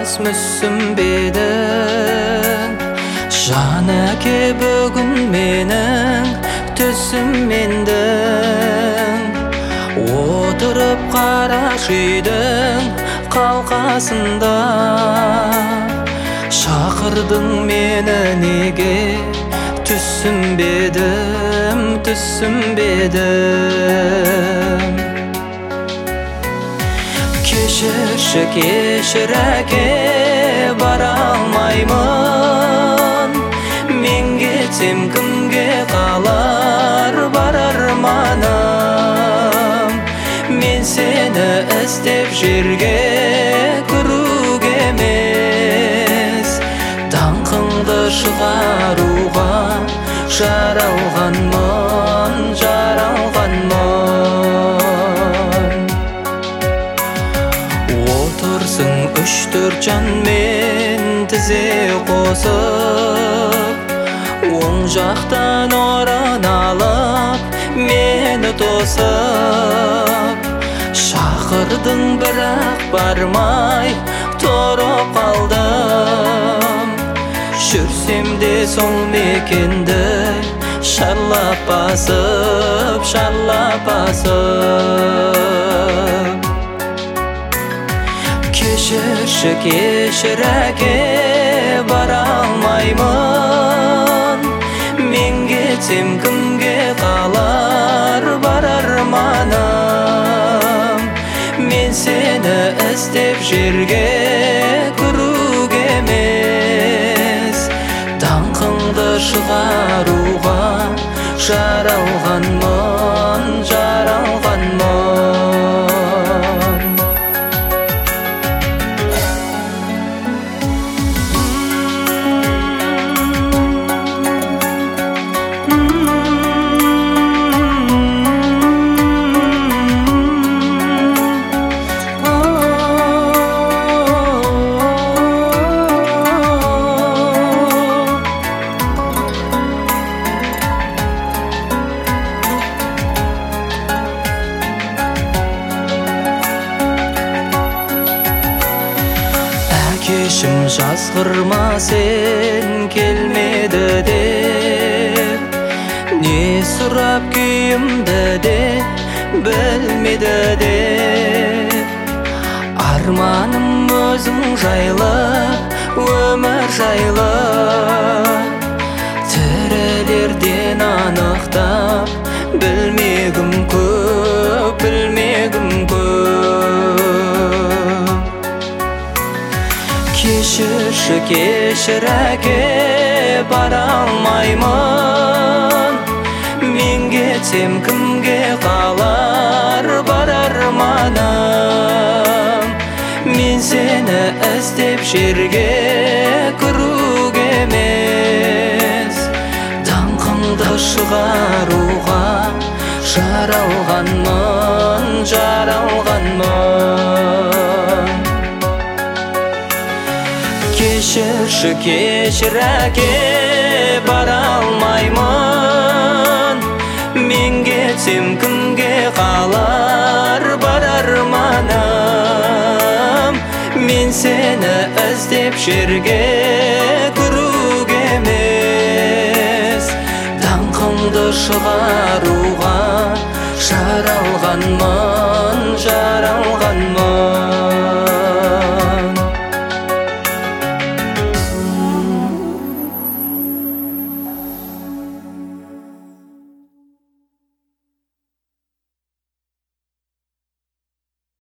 аз мүсінбедің Жанеке бүгін менің түсіммендің Отырып қараш үйдің қалқасында Шақырдың мені неге түсінбедім Кешірші кешір әке бара алмаймын Мен кетсем кімге қалар бар арманым Мен сені іздеп жерге кіруге емес Даңқыңды шығаруға жаралғанмын Отырсың үш-төрт жанмен тізе қосып Оң жақтан орын алып мені тосып Шақырдың бірақ бармай тұрып қалдым Жүрсем де сол мекенді шарлап басып Кешірші кешір әке бара алмаймын Мен кетсем кімге қалар бар арманым Мен сені іздеп жерге кіруге емес Даңқыңды шығаруға жаралғанмын Кешім жазғырма сен келмеді деп Не сұрап күйімді де білмеді деп Арманым өзің жайлы, өмір жайлы Тірілерден анықтап білмегім көп Кешірші кешір әке бара алмаймын Мен кетсем кімге қалар бар арманым Мен сені іздеп жерге кіруге емес Даңқыңды шығаруға жаралғанмын Кешірші кешір әке бара алмаймын Мен кетсем кімге қалар бар арманым Мен сені іздеп жерге кіруге емес Даңқыңды шығаруға жаралғанмын